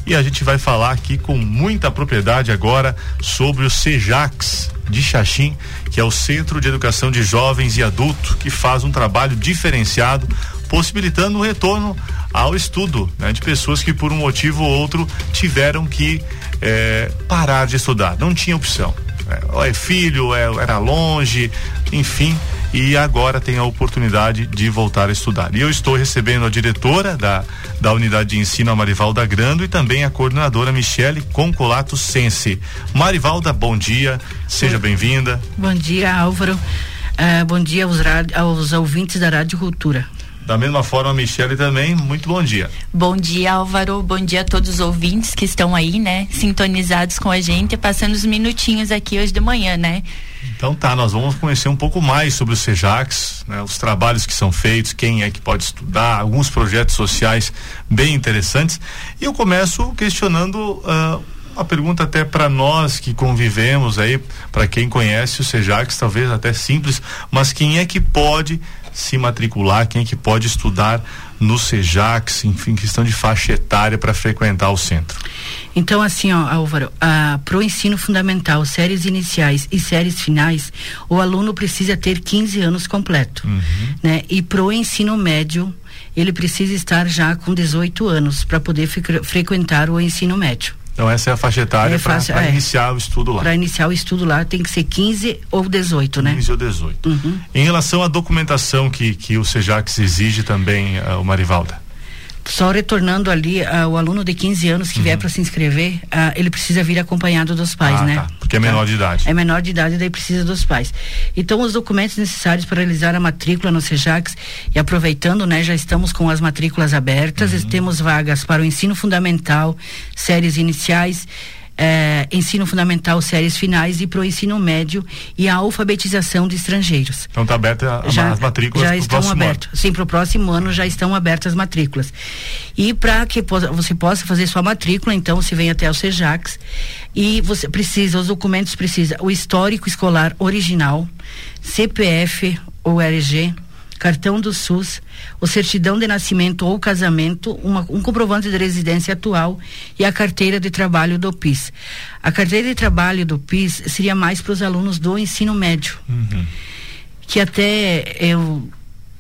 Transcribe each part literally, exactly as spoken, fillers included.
e a gente vai falar aqui com muita propriedade agora sobre o Sejax de Xaxim, que é o Centro de Educação de Jovens e Adultos, que faz um trabalho diferenciado, possibilitando o retorno ao estudo, né, de pessoas que por um motivo ou outro tiveram que é, parar de estudar, não tinha opção, é, ou é filho, é, era longe, enfim, e agora tem a oportunidade de voltar a estudar. E eu estou recebendo a diretora da, da unidade de ensino, a Marivalda Grando, e também a coordenadora Michele Concolato Sense. Marivalda, bom dia, seja bem-vinda. Bom dia, Álvaro. Uh, bom dia aos, aos ouvintes da Rádio Cultura. Da mesma forma, a Michele também, muito bom dia. Bom dia, Álvaro, bom dia a todos os ouvintes que estão aí, né, sintonizados com a gente, passando os minutinhos aqui hoje de manhã, né? Então tá, nós vamos conhecer um pouco mais sobre o Sejax, né, os trabalhos que são feitos, quem é que pode estudar, alguns projetos sociais bem interessantes. E eu começo questionando uh, uma pergunta até para nós que convivemos aí, para quem conhece o Sejax, talvez até simples, mas quem é que pode se matricular, quem é que pode estudar no Sejax, enfim, questão de faixa etária para frequentar o centro? Então, assim, ó, Álvaro, ah, pro ensino fundamental, séries iniciais e séries finais, o aluno precisa ter quinze anos completo, uhum. né? E pro ensino médio, ele precisa estar já com dezoito anos para poder fre- frequentar o ensino médio. Então essa é a faixa etária é para é, iniciar o estudo lá. Para iniciar o estudo lá tem que ser quinze ou dezoito, né? quinze ou dezoito. Uhum. Em relação à documentação que, que o Sejax exige também, uh, o Marivalda? Só retornando ali, uh, o aluno de quinze anos que uhum. vier para se inscrever, uh, ele precisa vir acompanhado dos pais, ah, né? Tá. Porque é menor tá? de idade. É menor de idade, daí precisa dos pais. Então, os documentos necessários para realizar a matrícula no Sejax, e aproveitando, né, já estamos com as matrículas abertas, uhum. temos vagas para o ensino fundamental, séries iniciais, Eh, ensino fundamental, séries finais, e pro ensino médio e a alfabetização de estrangeiros. Então está aberta a, já, as matrículas já pro estão próximo abertos. ano. Sim, para o próximo ano já estão abertas as matrículas. E para que po- você possa fazer sua matrícula, então você vem até o Sejax e você precisa, os documentos precisa o histórico escolar original, C P F ou R G, cartão do SUS, o certidão de nascimento ou casamento, uma, um comprovante de residência atual e a carteira de trabalho do P I S. A carteira de trabalho do P I S seria mais para os alunos do ensino médio, uhum. que até eu,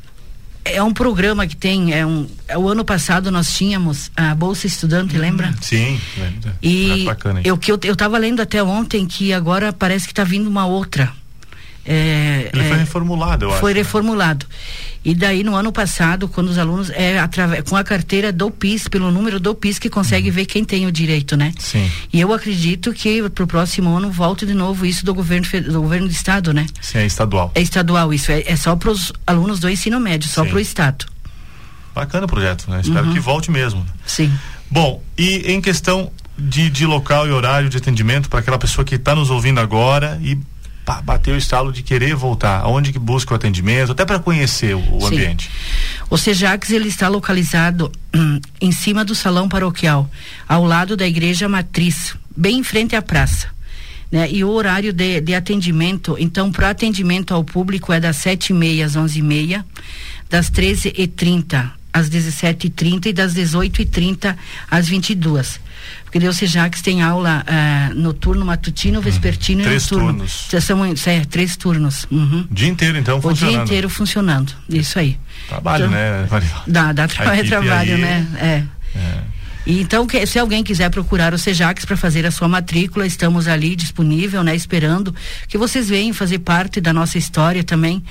é um programa que tem, é um, é, o ano passado nós tínhamos a Bolsa Estudante, uhum. lembra? Sim, lembra. E é bacana, eu, que eu, eu tava lendo até ontem que agora parece que está vindo uma outra. É, Ele é, foi reformulado, eu foi acho. Foi reformulado. Né? E daí, no ano passado, quando os alunos, é, através, com a carteira do P I S, pelo número do P I S, que consegue uhum. ver quem tem o direito, né? Sim. E eu acredito que pro próximo ano volte de novo isso do governo, do governo do estado, né? Sim, é estadual. É estadual, isso. É, é só pros alunos do ensino médio, só Sim. pro estado. Bacana o projeto, né? Espero uhum. que volte mesmo. Sim. Bom, e em questão de, de local e horário de atendimento para aquela pessoa que está nos ouvindo agora e bateu o estalo de querer voltar, aonde que busca o atendimento, até para conhecer o, o ambiente. O Sejax, ele está localizado hum, em cima do salão paroquial, ao lado da igreja matriz, bem em frente à praça, né? E o horário de, de atendimento, então, para atendimento ao público é das sete e meia às onze e meia, das treze e trinta às dezessete e trinta e das dezoito e trinta às vinte e duas. Porque o Sejax tem aula uh, noturno, matutino, vespertino uhum. e noturno. Três turnos. São, é, três turnos. Uhum. O dia inteiro, então, o funcionando. O dia inteiro funcionando, isso aí. Trabalho, então, né, Marivalda? Dá, dá tra- trabalho, aí, né? É. é. E então, que, se alguém quiser procurar o Sejax para fazer a sua matrícula, estamos ali disponível, né? Esperando que vocês venham fazer parte da nossa história também.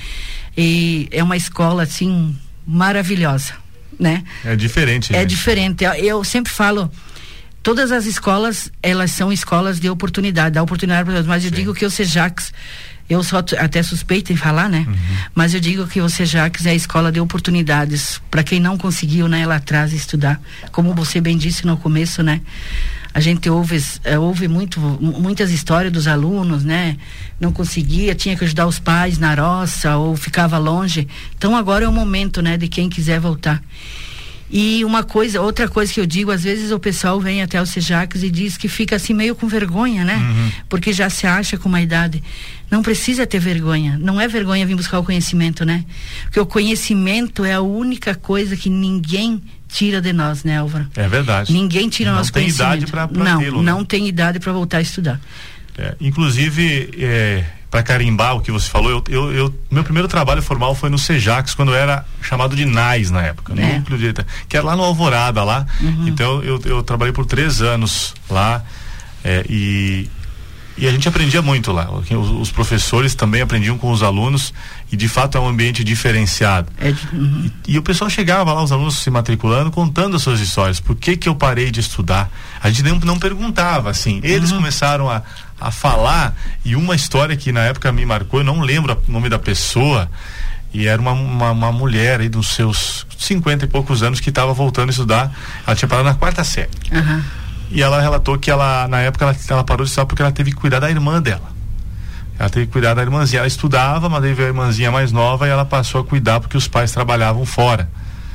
E é uma escola, assim, maravilhosa, né? É diferente. É gente. diferente. Eu, eu sempre falo, todas as escolas, elas são escolas de oportunidade, dá oportunidade para todos, mas eu Sim. digo que o Sejax, eu sou até suspeita em falar, né? Uhum. Mas eu digo que o Sejax é a escola de oportunidades para quem não conseguiu, né, lá atrás estudar. Como você bem disse no começo, né? A gente ouve, ouve muito, muitas histórias dos alunos, né? Não conseguia, tinha que ajudar os pais na roça ou ficava longe. Então agora é o momento, né, de quem quiser voltar. E uma coisa, outra coisa que eu digo, às vezes o pessoal vem até o Sejax e diz que fica assim meio com vergonha, né? Uhum. Porque já se acha com uma idade. Não precisa ter vergonha. Não é vergonha vir buscar o conhecimento, né? Porque o conhecimento é a única coisa que ninguém tira de nós, né, Álvaro? É verdade. Ninguém tira nosso conhecimento. Não tem idade para Não, tê-lo. não tem idade para voltar a estudar. É, inclusive, é, para carimbar o que você falou, eu, eu, eu, meu primeiro trabalho formal foi no Sejax, quando eu era chamado de N A I S na época, no é. núcleo de, que era lá no Alvorada, lá. Uhum. Então eu, eu trabalhei por três anos lá, é, e, e a gente aprendia muito lá. Os, os professores também aprendiam com os alunos, e de fato é um ambiente diferenciado. É, uhum. e, e o pessoal chegava lá, os alunos se matriculando, contando as suas histórias. Por que que eu parei de estudar? A gente não, não perguntava, assim. Eles uhum. começaram a a falar, e uma história que na época me marcou, eu não lembro o nome da pessoa, e era uma, uma, uma mulher aí dos seus cinquenta e poucos anos que estava voltando a estudar. Ela tinha parado na quarta série. Uhum. E ela relatou que ela, na época, ela, ela parou de estudar porque ela teve que cuidar da irmã dela. Ela teve que cuidar da irmãzinha. Ela estudava, mas teve a irmãzinha mais nova e ela passou a cuidar porque os pais trabalhavam fora.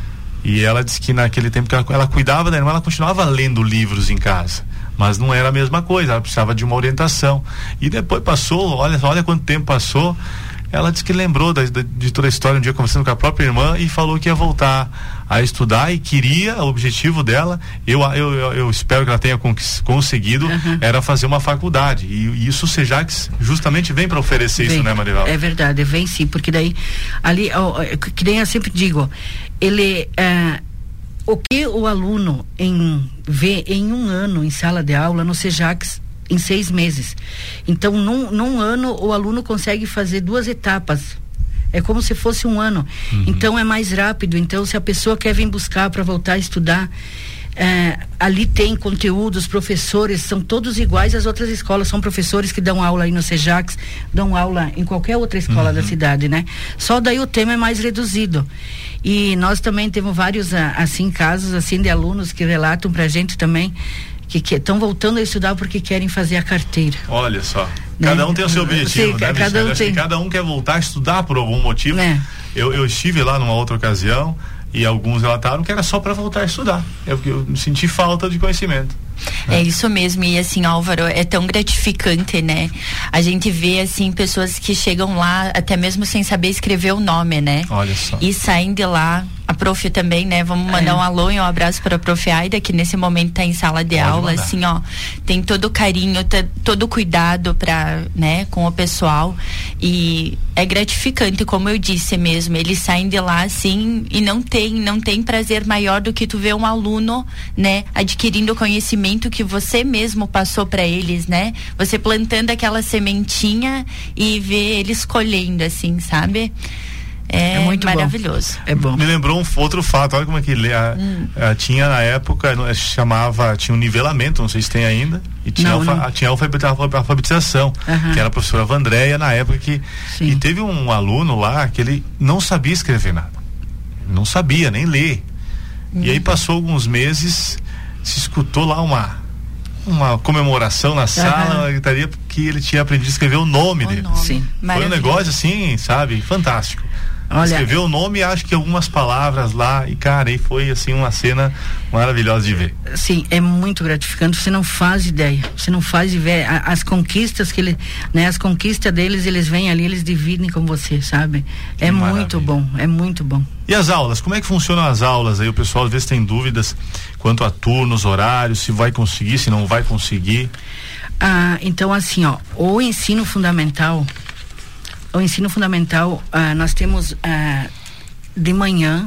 E ela disse que naquele tempo que ela, ela cuidava da irmã, ela continuava lendo livros em casa, mas não era a mesma coisa, ela precisava de uma orientação. E depois passou, olha, olha quanto tempo passou, ela disse que lembrou da, da, de toda a história, um dia conversando com a própria irmã, e falou que ia voltar a estudar e queria, o objetivo dela, eu, eu, eu, eu espero que ela tenha conseguido, uhum. era fazer uma faculdade. E, e isso o Sejax justamente vem para oferecer vem, isso, né, Marival? É verdade, vem sim, porque daí, ali, ó, que nem eu sempre digo, ele, é, o que o aluno em, vê em um ano em sala de aula no Sejax, em seis meses. Então, num, num ano, o aluno consegue fazer duas etapas. É como se fosse um ano. Uhum. Então, é mais rápido. Então, se a pessoa quer vir buscar para voltar a estudar, é, ali tem conteúdo, os professores são todos iguais às outras escolas. São professores que dão aula aí no Sejax, dão aula em qualquer outra escola uhum. da cidade, né? Só daí o tema é mais reduzido. E nós também temos vários, assim, casos, assim, de alunos que relatam pra gente também que estão voltando a estudar porque querem fazer a carteira. Olha só, né? Cada um tem o seu objetivo, Sim, né, cada, um tem... cada um quer voltar a estudar por algum motivo. É. Eu, eu estive lá numa outra ocasião e alguns relataram que era só para voltar a estudar. Eu, eu senti falta de conhecimento. É isso mesmo, e assim, Álvaro, é tão gratificante, né? A gente vê, assim, pessoas que chegam lá até mesmo sem saber escrever o nome, né? Olha só. E saem de lá, a prof também, né? Vamos mandar é. um alô e um abraço para a prof Aida, que nesse momento tá em sala de Pode aula, mandar. Assim, ó, tem todo o carinho, t- todo o cuidado para, né, com o pessoal, e é gratificante, como eu disse mesmo, eles saem de lá, assim, e não tem, não tem prazer maior do que tu ver um aluno, né, adquirindo conhecimento que você mesmo passou para eles, né? Você plantando aquela sementinha e ver eles colhendo, assim, sabe? É, é muito maravilhoso. Bom. É bom. Me lembrou um outro fato, olha como é que ele a, hum. a, tinha na época, chamava, tinha um nivelamento, não sei se tem ainda, e tinha, não, alfa, não. tinha a alfabetização, uhum. que era a professora Vandréia na época que, e teve um aluno lá que ele não sabia escrever nada, não sabia nem ler, hum. e aí passou alguns meses, se escutou lá uma uma comemoração na sala, uhum. uma gritaria, que ele tinha aprendido a escrever o nome o dele. Nome. Sim. Foi um negócio assim, sabe, fantástico. Olha, escreveu o nome e acho que algumas palavras lá, e cara, aí foi assim uma cena maravilhosa de ver. Sim, é muito gratificante, você não faz ideia, você não faz ideia, as conquistas que ele, né, as conquistas deles, eles vêm ali, eles dividem com você, sabe? Que é maravilha. Muito bom, é muito bom. E as aulas, como é que funcionam as aulas aí? O pessoal às vezes tem dúvidas quanto a turnos, horários, se vai conseguir, se não vai conseguir. Ah, então assim, ó, o ensino fundamental O ensino fundamental, ah, nós temos ah, de manhã,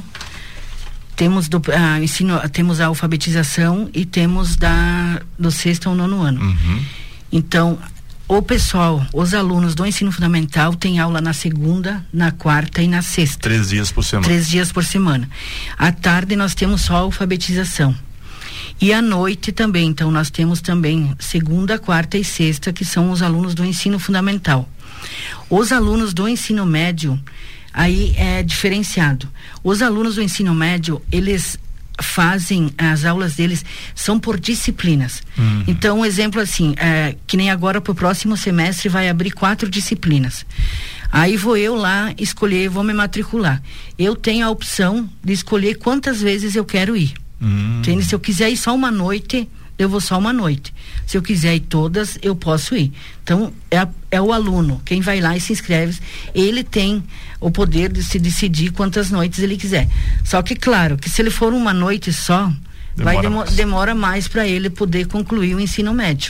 temos do ah, ensino, temos a alfabetização e temos da do sexto ao nono ano. Uhum. Então, o pessoal, os alunos do ensino fundamental têm aula na segunda, na quarta e na sexta. Três dias por semana. Três dias por semana. À tarde nós temos só a alfabetização. E à noite também, então nós temos também segunda, quarta e sexta, que são os alunos do ensino fundamental. Os alunos do ensino médio, aí é diferenciado. Os alunos do ensino médio, eles fazem, as aulas deles são por disciplinas. Uhum. Então, um exemplo assim, é, que nem agora pro próximo semestre vai abrir quatro disciplinas. Aí vou eu lá escolher, vou me matricular. Eu tenho a opção de escolher quantas vezes eu quero ir. Uhum. Entende? Se eu quiser ir só uma noite, eu vou só uma noite. Se eu quiser ir todas, eu posso ir. Então, é, a, é o aluno, quem vai lá e se inscreve, ele tem o poder de se decidir quantas noites ele quiser. Só que, claro, que se ele for uma noite só, demora vai demo, mais. demora mais para ele poder concluir o ensino médio.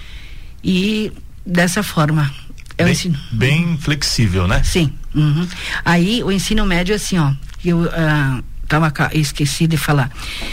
E dessa forma, é bem, o ensino. Bem flexível, né? Sim. Uhum. Aí, o ensino médio é assim, ó, eu uh, tava, esqueci de falar.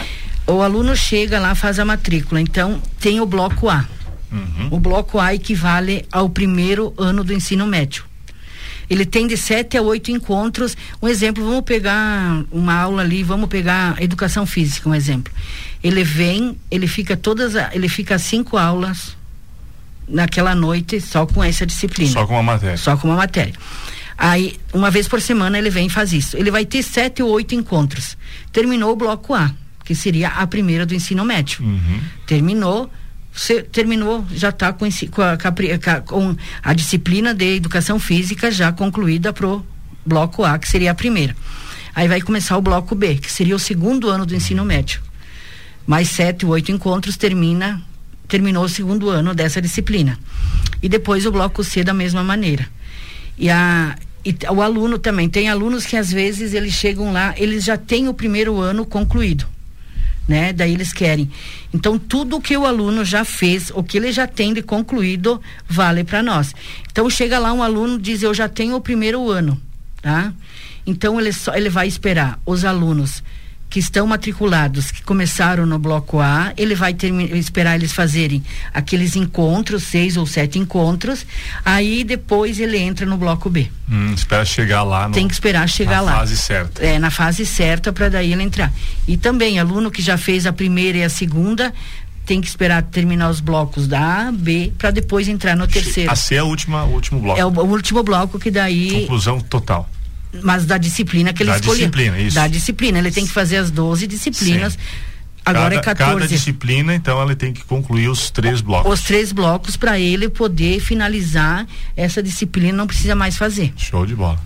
O aluno chega lá, faz a matrícula, então tem o bloco A. Uhum. O bloco A equivale ao primeiro ano do ensino médio. Ele tem de sete a oito encontros. Um exemplo, vamos pegar uma aula ali, vamos pegar educação física, um exemplo. Ele vem, ele fica todas, ele fica cinco aulas naquela noite só com essa disciplina. Só com uma matéria. Só com uma matéria. Aí, uma vez por semana ele vem e faz isso. Ele vai ter sete ou oito encontros. Terminou o bloco A, que seria a primeira do ensino médio. Uhum. Terminou, você terminou, já está com, com, a, com a disciplina de educação física já concluída pro bloco A, que seria a primeira. Aí vai começar o bloco B, que seria o segundo ano do ensino médio. Mais sete ou oito encontros, termina, terminou o segundo ano dessa disciplina. E depois o bloco C da mesma maneira. E a E o aluno também, tem alunos que às vezes eles chegam lá, eles já têm o primeiro ano concluído, né? Daí eles querem. Então tudo que o aluno já fez, o que ele já tem de concluído, vale para nós. Então chega lá um aluno e diz, eu já tenho o primeiro ano, tá? Então ele só, ele vai esperar os alunos que estão matriculados, que começaram no bloco A, ele vai termi- esperar eles fazerem aqueles encontros, seis ou sete encontros, aí depois ele entra no bloco B. Hum, espera chegar lá no, tem que esperar chegar na lá. Na fase certa. É, na fase certa para daí ele entrar. E também, aluno que já fez a primeira e a segunda, tem que esperar terminar os blocos da A, B, para depois entrar no terceiro. A C é a última, o último bloco. É o, o último bloco que daí... Conclusão total. Mas da disciplina que ele da escolheu. Disciplina, isso. Da disciplina, ele tem que fazer as doze disciplinas. Sim. Agora cada, é quatorze. Cada disciplina, então, ele tem que concluir os três blocos. Os três blocos para ele poder finalizar essa disciplina, não precisa mais fazer. Show de bola.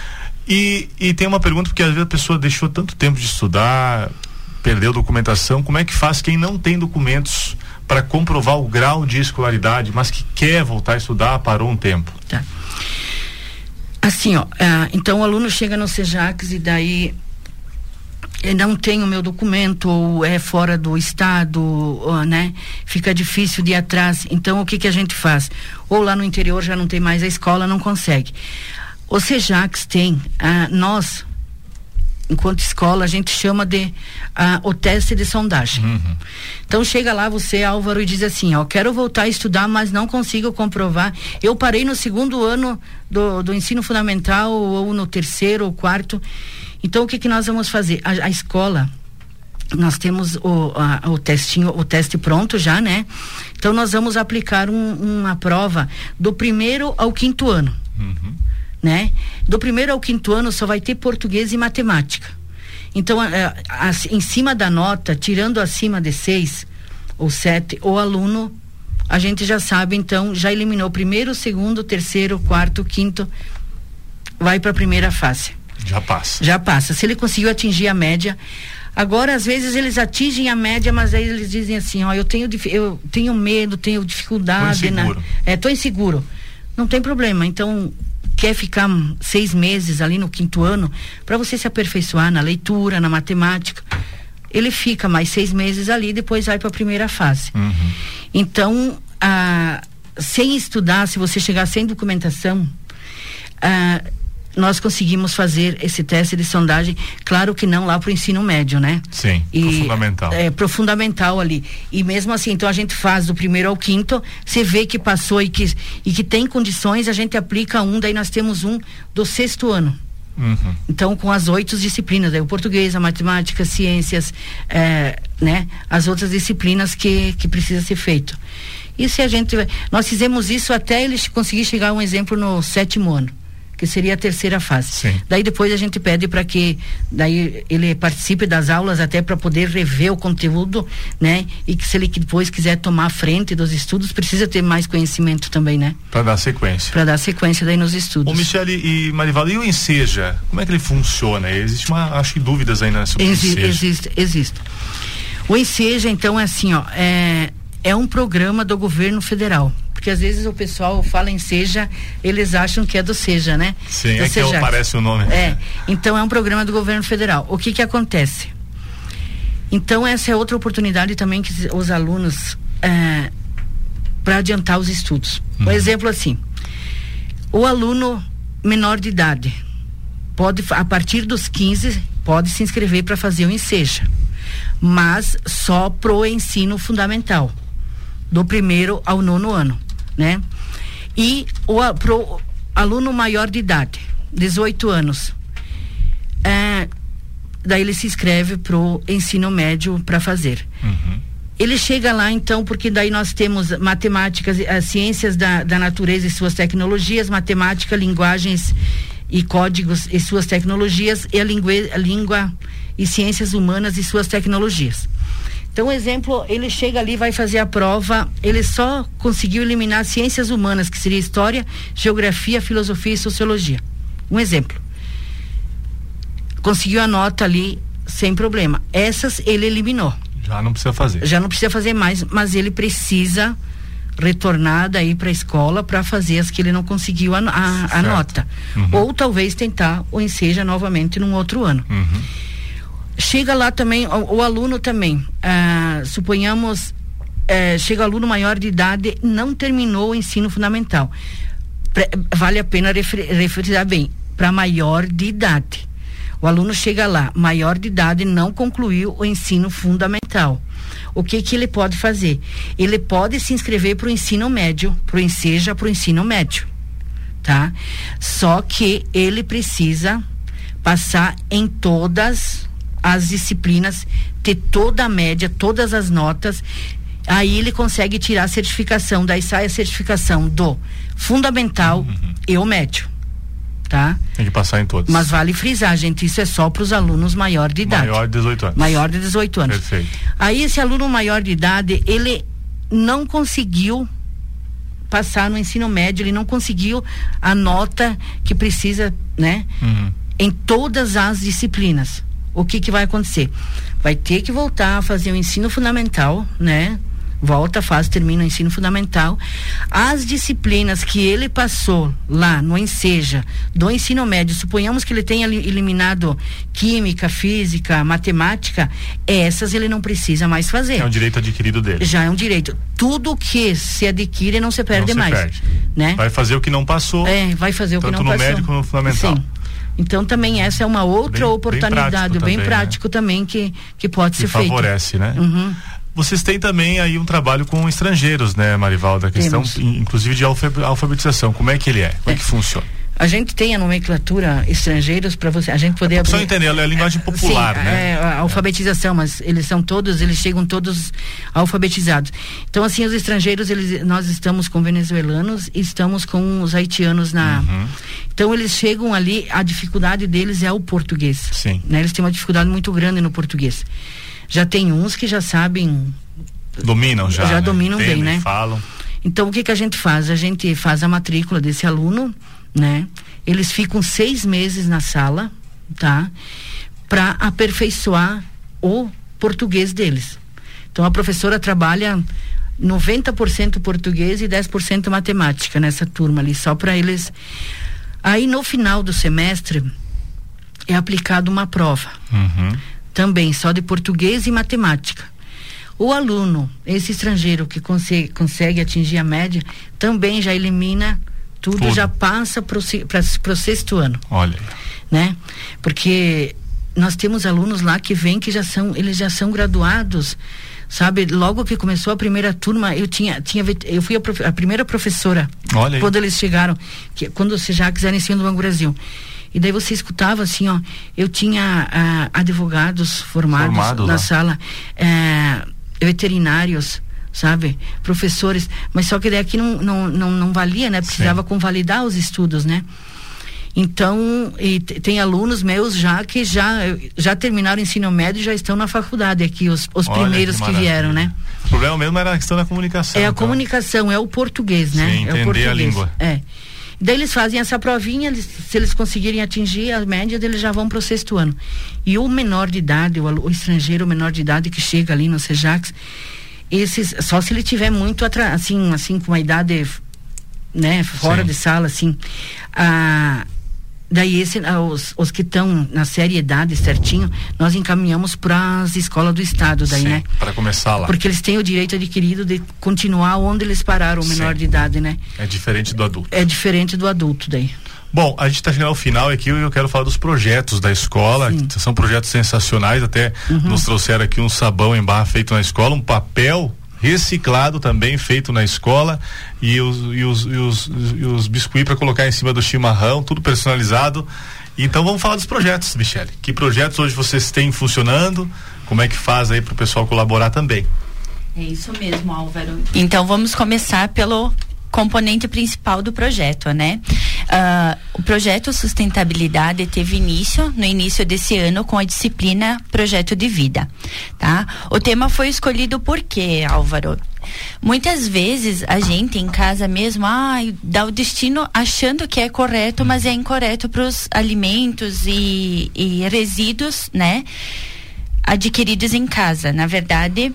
E, e tem uma pergunta, porque às vezes a pessoa deixou tanto tempo de estudar, perdeu documentação, como é que faz quem não tem documentos para comprovar o grau de escolaridade, mas que quer voltar a estudar, parou um tempo? Tá. Assim, ó, ah, então o aluno chega no SEJAX e daí não tem o meu documento, ou é fora do estado, ou, né? Fica difícil de ir atrás. Então o que que a gente faz? Ou lá no interior já não tem mais a escola, não consegue. O SEJAX tem, ah, nós, enquanto escola, a gente chama de ah, o teste de sondagem. Uhum. Então chega lá você, Álvaro, e diz assim, ó, quero voltar a estudar, mas não consigo comprovar. Eu parei no segundo ano do, do ensino fundamental, ou no terceiro ou quarto. Então o que que nós vamos fazer? A, a escola, nós temos o, a, o testinho, o teste pronto já, né? Então nós vamos aplicar um, uma prova do primeiro ao quinto ano. Uhum. Né? Do primeiro ao quinto ano só vai ter português e matemática. Então, a, a, a, em cima da nota, tirando acima de seis ou sete, o aluno, a gente já sabe, então, já eliminou primeiro, segundo, terceiro, quarto, quinto, vai para a primeira fase. Já passa. Já passa. Se ele conseguiu atingir a média. Agora, às vezes, eles atingem a média, mas aí eles dizem assim, ó, eu tenho, eu tenho medo, tenho dificuldade. Tô inseguro. Na, é, tô inseguro. Não tem problema. Então, quer ficar seis meses ali no quinto ano para você se aperfeiçoar na leitura, na matemática, ele fica mais seis meses ali e depois vai para a primeira fase. Uhum. Então, ah, sem estudar, se você chegar sem documentação, ah, nós conseguimos fazer esse teste de sondagem, claro que não lá pro ensino médio, né? Sim, e, pro fundamental. É, pro fundamental ali. E mesmo assim, então a gente faz do primeiro ao quinto, você vê que passou e que, e que tem condições, a gente aplica um, daí nós temos um do sexto ano. Uhum. Então, com as oito disciplinas, aí, o português, a matemática, ciências, é, né? As outras disciplinas que, que precisa ser feito. E se a gente, nós fizemos isso até eles conseguir chegar a um exemplo no sétimo ano, que seria a terceira fase. Sim. Daí depois a gente pede para que daí ele participe das aulas até para poder rever o conteúdo, né? E que se ele depois quiser tomar a frente dos estudos, precisa ter mais conhecimento também, né? Para dar sequência. Para dar sequência daí nos estudos. Ô Michele e Marivaldo, e o Enseja? Como é que ele funciona? Existe uma, acho que dúvidas aí sobre Exi- o Enseja. Existe, existe. O Enseja, então, é assim, ó, é, é um programa do governo federal. Porque às vezes o pessoal fala em Seja, eles acham que é do Seja, né? Sim, do é Seja. Que aparece o nome. É, então é um programa do governo federal. O que que acontece? Então essa é outra oportunidade também que os alunos, é, para adiantar os estudos. Um uhum. exemplo assim, o aluno menor de idade pode, a partir dos quinze, pode se inscrever para fazer o Enseja, mas só pro ensino fundamental, do primeiro ao nono ano, né? E o pro aluno maior de idade, dezoito anos, é, daí ele se inscreve pro ensino médio para fazer. Uhum. Ele chega lá então, porque daí nós temos matemáticas, as ciências da, da natureza e suas tecnologias, matemática, linguagens e códigos e suas tecnologias, e a, lingue, a língua e ciências humanas e suas tecnologias. Então, exemplo, ele chega ali, vai fazer a prova, ele só conseguiu eliminar ciências humanas, que seria história, geografia, filosofia e sociologia. Um exemplo. Conseguiu a nota ali sem problema. Essas ele eliminou. Já não precisa fazer. Já não precisa fazer mais, mas ele precisa retornar daí para a escola para fazer as que ele não conseguiu a, a, a nota. Uhum. Ou talvez tentar o Enseja novamente num outro ano. Uhum. Chega lá também, o, o aluno também, ah, suponhamos, eh, chega aluno maior de idade, não terminou o ensino fundamental. Pre, vale a pena referir bem, para maior de idade. O aluno chega lá, maior de idade, não concluiu o ensino fundamental. O que que ele pode fazer? Ele pode se inscrever para o ensino médio, para o Enseja, para o ensino médio, tá? Só que ele precisa passar em todas as disciplinas, ter toda a média, todas as notas, aí ele consegue tirar a certificação, daí sai a certificação do fundamental uhum. e o médio, tá? Tem que passar em todos. Mas vale frisar, gente, isso é só para os alunos maior de idade. Maior de dezoito anos. Maior de dezoito anos. Perfeito. Aí esse aluno maior de idade, ele não conseguiu passar no ensino médio, ele não conseguiu a nota que precisa, né? Uhum. Em todas as disciplinas. O que que vai acontecer? Vai ter que voltar a fazer o ensino fundamental, né? Volta, faz, termina o ensino fundamental. As disciplinas que ele passou lá no Enseja, do ensino médio, suponhamos que ele tenha eliminado química, física, matemática, essas ele não precisa mais fazer. É um direito adquirido dele. Já é um direito. Tudo que se adquire não se perde não se mais. Perde. Né? Vai fazer o que não passou. É, vai fazer o que não passou. Tanto no médio como no fundamental. Sim. Então também essa é uma outra bem, oportunidade, bem prático, bem também, prático né? também que, que pode que ser feito. Favorece, né? Uhum. Vocês têm também aí um trabalho com estrangeiros, né, Marivalda? A questão, inclusive, de alfabetização. Como é que ele é? Como é, é que funciona? A gente tem a nomenclatura estrangeiros para você, a gente poder abrir. Só entender, é a linguagem popular, sim, né? É a alfabetização, mas eles são todos, eles chegam todos alfabetizados. Então, assim, os estrangeiros, eles, nós estamos com venezuelanos e estamos com os haitianos na. Uhum. Então, eles chegam ali, a dificuldade deles é o português. Sim. Né? Eles têm uma dificuldade muito grande no português. Já tem uns que já sabem. Dominam já. Já né? dominam Entendem, bem, né? Falam. Então, o que que a gente faz? A gente faz a matrícula desse aluno, né? Eles ficam seis meses na sala, tá? Para aperfeiçoar o português deles. Então a professora trabalha noventa por cento português e dez por cento matemática nessa turma ali, só para eles. Aí no final do semestre é aplicada uma prova. Uhum. Também só de português e matemática. O aluno, esse estrangeiro que consegue, consegue atingir a média, também já elimina tudo, tudo. Já passa para o sexto ano. Olha. Né? Porque nós temos alunos lá que vêm que já são, eles já são graduados, sabe? Logo que começou a primeira turma, eu tinha, tinha eu fui a, prof, a primeira professora. Olha aí. Quando eles chegaram, que, quando você já quiser ensino do Banco Brasil. E daí você escutava assim, ó, eu tinha ah, advogados formados Formado na lá. sala, eh, veterinários, sabe, professores, mas só que daí aqui não, não, não, não valia, né, precisava Sim. convalidar os estudos, né, então, e t- tem alunos meus já que já, já terminaram o ensino médio e já estão na faculdade aqui, os, os primeiros que, que vieram, né. O problema mesmo era a questão da comunicação. É a então. comunicação, é o português, né. Sim, é entender o português. a língua. É. Daí eles fazem essa provinha, eles, se eles conseguirem atingir a média, eles já vão para o sexto ano. E o menor de idade, o, o estrangeiro, o menor de idade que chega ali no SEJAX, esses, só se ele tiver muito atra, assim, assim, com uma idade, né, fora Sim. de sala, assim, a daí esse, os, os que estão na série idade certinho, nós encaminhamos para as escolas do estado daí, Sim, né? Para começar lá. Porque eles têm o direito adquirido de continuar onde eles pararam, o menor Sim. de idade, né? É diferente do adulto. É diferente do adulto daí. Bom, a gente está chegando ao final aqui e eu quero falar dos projetos da escola. Sim. São projetos sensacionais, até uhum. nos trouxeram aqui um sabão em barra feito na escola, um papel reciclado também feito na escola e os, e os, e os, e os biscuits para colocar em cima do chimarrão, tudo personalizado. Então vamos falar dos projetos, Michele. Que projetos hoje vocês têm funcionando? Como é que faz aí para o pessoal colaborar também? É isso mesmo, Álvaro. Então vamos começar pelo componente principal do projeto, né? Uh, o projeto Sustentabilidade teve início no início desse ano com a disciplina Projeto de Vida, tá? O tema foi escolhido por quê, Álvaro? Muitas vezes a gente em casa mesmo, ah, dá o destino achando que é correto, mas é incorreto para os alimentos e, e resíduos, né? Adquiridos em casa. Na verdade,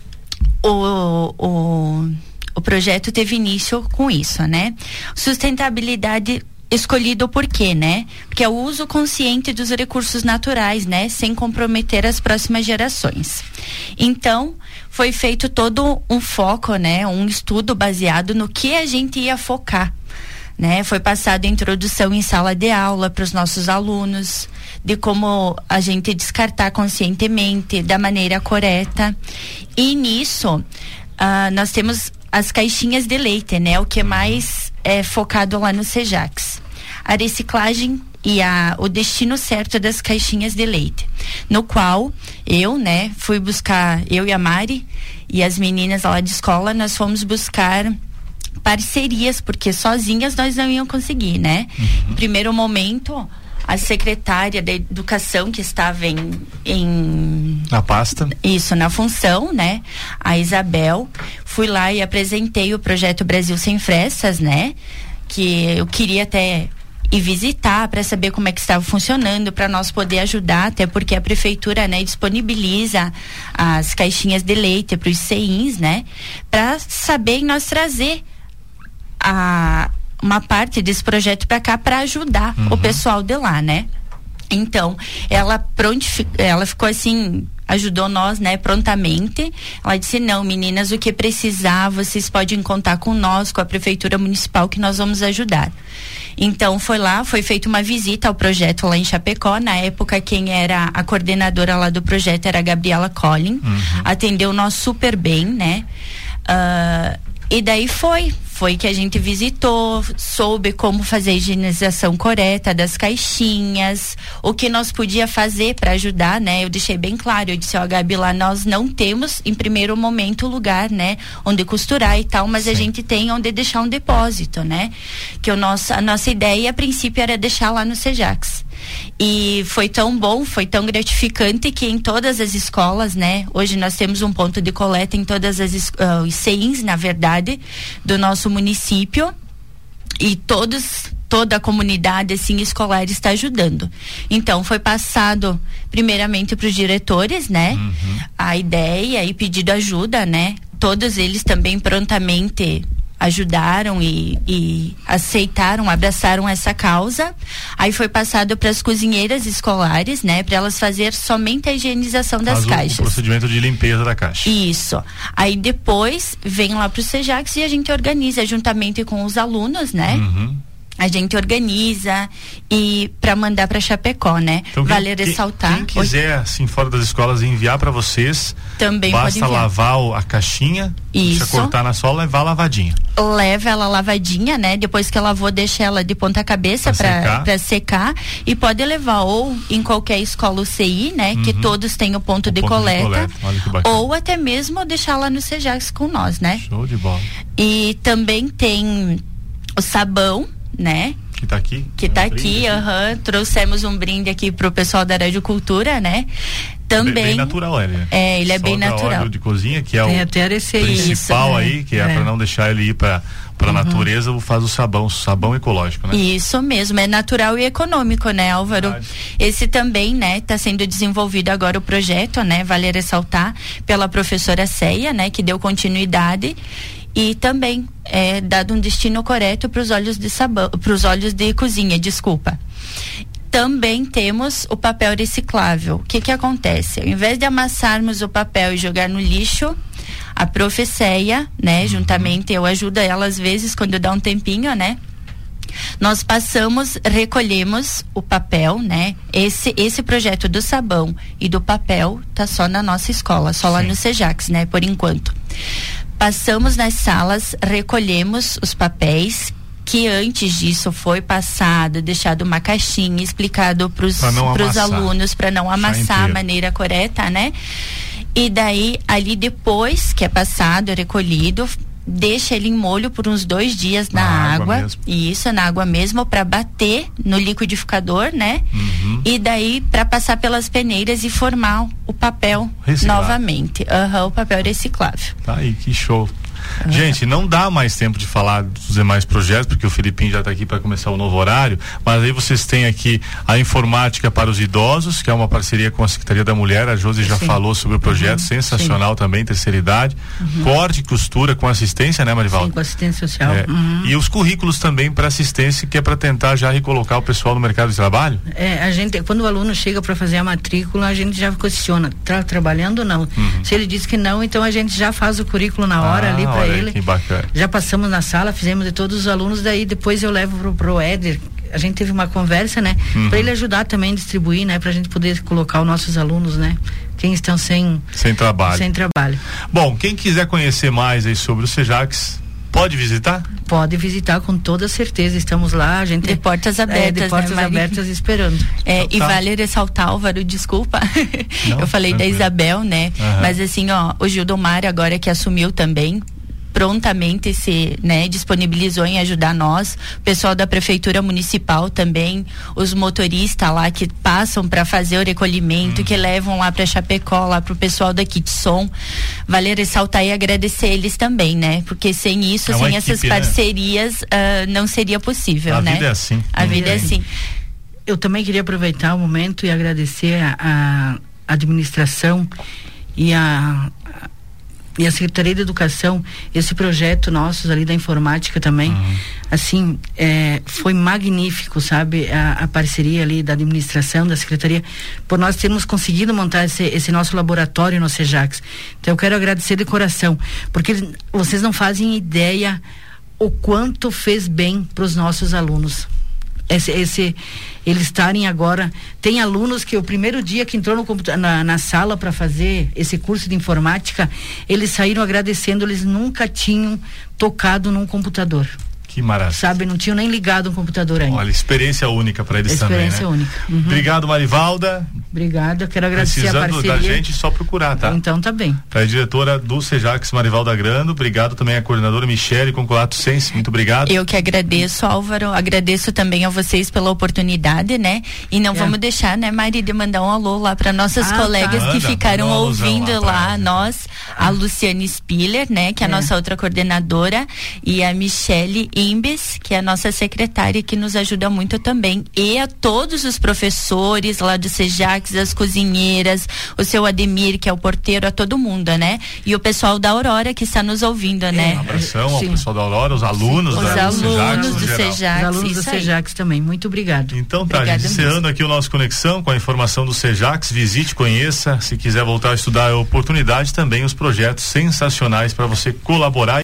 o, o O projeto teve início com isso, né? Sustentabilidade escolhido por quê, né? Porque é o uso consciente dos recursos naturais, né? Sem comprometer as próximas gerações. Então, foi feito todo um foco, né? Um estudo baseado no que a gente ia focar, né? Foi passada a introdução em sala de aula para os nossos alunos, de como a gente descartar conscientemente, da maneira correta. E nisso, ah, nós temos as caixinhas de leite, né? O que é mais é, focado lá no SEJAX. A reciclagem e a, o destino certo das caixinhas de leite. No qual eu, né, fui buscar, eu e a Mari e as meninas lá de escola, nós fomos buscar parcerias, porque sozinhas nós não íamos conseguir, né? Uhum. Primeiro momento, a secretária da educação que estava em, em na pasta, isso, na função, né, a Isabel, fui lá e apresentei o projeto Brasil Sem Frestas, né, que eu queria até ir visitar para saber como é que estava funcionando, para nós poder ajudar, até porque a prefeitura, né, disponibiliza as caixinhas de leite para os C I Ns, né, para saber e nós trazer a uma parte desse projeto para cá para ajudar uhum. o pessoal de lá, né? Então, ela pronti, ela ficou assim, ajudou nós, né, prontamente. Ela disse: "Não, meninas, o que precisar, vocês podem contar com nós, com a prefeitura municipal, que nós vamos ajudar." Então, foi lá, foi feita uma visita ao projeto lá em Chapecó. Na época, quem era a coordenadora lá do projeto era a Gabriela Collin. Uhum. Atendeu nós super bem, né? Uh, e daí foi foi que a gente visitou, soube como fazer a higienização correta das caixinhas, o que nós podia fazer para ajudar, né? Eu deixei bem claro, eu disse: "Ó, Gabi, lá nós não temos em primeiro momento lugar, né, onde costurar e tal, mas Sim. a gente tem onde deixar um depósito, né? Que o nosso, a nossa ideia a princípio era deixar lá no SEJAX." E foi tão bom, foi tão gratificante que em todas as escolas, né, hoje nós temos um ponto de coleta em todas as uh, os C I Ns, na verdade, do nosso município, e todos, toda a comunidade assim escolar está ajudando. Então foi passado primeiramente para os diretores, né, uhum. a ideia e pedido ajuda, né, todos eles também prontamente ajudaram e, e aceitaram, abraçaram essa causa. Aí foi passado para as cozinheiras escolares, né, para elas fazer somente a higienização das Faz caixas. O procedimento de limpeza da caixa. Isso. Aí depois vem lá para o SEJAX e a gente organiza juntamente com os alunos, né? Uhum. A gente organiza e para mandar para Chapecó, né? Então, vale quem, ressaltar. Quem quiser, assim, fora das escolas, enviar para vocês, também basta pode lavar o, a caixinha, Isso. deixa cortar na sola, levar lavadinha. Leva ela lavadinha, né? Depois que lavou, deixa ela de ponta cabeça para secar. secar e pode levar ou em qualquer escola U C I, né? Uhum. Que todos têm o ponto, o de, ponto coleta, de coleta, Olha que bacana. Ou até mesmo deixar lá no SEJAX com nós, né? Show de bola. E também tem o sabão, né? Que tá aqui. Que tá um aqui, aham. Uhum. Trouxemos um brinde aqui pro pessoal da Rádio Cultura, né? Também. Bem, bem natural ele. É, ele é bem natural. Óleo de cozinha, que é Tem o até receita, principal isso, aí, que é, é. para não deixar ele ir para para a uhum. natureza, faz o sabão, sabão ecológico, né? Isso mesmo, é natural e econômico, né, Álvaro? Verdade. Esse também, né, está sendo desenvolvido agora o projeto, né, vale ressaltar, pela professora Ceia, né, que deu continuidade e também é dado um destino correto para os óleos de sabão, para os óleos de cozinha, desculpa. Também temos o papel reciclável. O que que acontece? Ao invés de amassarmos o papel e jogar no lixo, a prof. Ceia, né, uhum. juntamente, eu ajudo ela às vezes quando dá um tempinho, né? Nós passamos, recolhemos o papel, né? Esse esse projeto do sabão e do papel tá só na nossa escola, só Sim. lá no Sejax, né, por enquanto. Passamos nas salas, recolhemos os papéis que antes disso foi passado, deixado uma caixinha, explicado para os alunos para não amassar a maneira correta, né? E daí, ali depois que é passado, recolhido, deixa ele em molho por uns dois dias na, na água, água isso, na água mesmo, para bater no liquidificador, né? Uhum. E daí para passar pelas peneiras e formar o papel reciclável. Novamente. Uhum, o papel reciclável. Tá aí, que show. Gente, não dá mais tempo de falar dos demais projetos, porque o Felipinho já está aqui para começar o novo horário, mas aí vocês têm aqui a informática para os idosos, que é uma parceria com a Secretaria da Mulher, a Josi já Sim. falou sobre o projeto, uhum. sensacional Sim. também, terceira idade, uhum. corte e costura com assistência, né, Marivaldo? Sim, com assistência social. É. Uhum. E os currículos também para assistência, que é para tentar já recolocar o pessoal no mercado de trabalho? É, a gente, quando o aluno chega para fazer a matrícula, a gente já questiona, tá trabalhando ou não? Uhum. Se ele diz que não, então a gente já faz o currículo na hora ah, ali para ele. Que bacana. Já passamos na sala, fizemos de todos os alunos, daí depois eu levo pro, pro Éder, a gente teve uma conversa, né? Uhum. Para ele ajudar também a distribuir, né? Pra gente poder colocar os nossos alunos, né? Quem estão sem sem trabalho. Sem trabalho. Bom, quem quiser conhecer mais aí sobre o Sejax, pode visitar? Pode visitar com toda certeza, estamos lá, a gente de portas abertas, é, de portas né, abertas esperando. É, então, e tá. vale ressaltar, Álvaro, desculpa, Não, eu falei tranquilo. Da Isabel, né? Uhum. Mas assim, ó, o Gildomar agora que assumiu também, prontamente se, né, disponibilizou em ajudar nós, o pessoal da prefeitura municipal também, os motoristas lá que passam para fazer o recolhimento, hum. que levam lá para Chapecó, lá pro pessoal da Kitson. Vale ressaltar e agradecer eles também, né? Porque sem isso, é sem equipe, essas parcerias, né? uh, não seria possível, a né? A vida é assim. A vida é assim. Eu também queria aproveitar o momento e agradecer a, a administração e a e a Secretaria de Educação, esse projeto nossos ali da informática também, uhum. assim, é, foi magnífico, sabe, a, a parceria ali da administração, da Secretaria, por nós termos conseguido montar esse, esse nosso laboratório no Sejax. Então eu quero agradecer de coração, porque vocês não fazem ideia o quanto fez bem para os nossos alunos. Esse, esse, eles estarem agora, tem alunos que o primeiro dia que entrou no computador, na, na sala para fazer esse curso de informática, eles saíram agradecendo, eles nunca tinham tocado num computador. Que maravilha. Sabe, não tinham nem ligado um computador ainda. Olha, experiência única para eles experiência também, né? Experiência única. Uhum. Obrigado, Marivalda. Obrigada, eu quero agradecer Precisando a parceria. Da gente, só procurar, tá? Então tá bem. Para a diretora do Sejax, Marivalda Grando, obrigado também à coordenadora Michele Concolato Sense, muito obrigado. Eu que agradeço, Álvaro, agradeço também a vocês pela oportunidade, né? E não é. vamos deixar, né, Mari, de mandar um alô lá para nossas ah, colegas tá. que Manda, ficaram ouvindo lá, lá nós, a Luciane Spiller, né, que é a é. nossa outra coordenadora, e a Michele Imbes, que é a nossa secretária, que nos ajuda muito também, e a todos os professores lá do Sejax, as cozinheiras, o seu Ademir, que é o porteiro, a todo mundo, né? E o pessoal da Aurora que está nos ouvindo, é, né? Um abração ao pessoal da Aurora, os alunos, Sim. da, os alunos Sejax, do Sejax, os alunos do Sejax também, muito obrigado. Então tá, gente, encerrando aqui o nosso Conexão com a informação do Sejax, visite, conheça, se quiser voltar a estudar, é oportunidade também, os projetos sensacionais para você colaborar.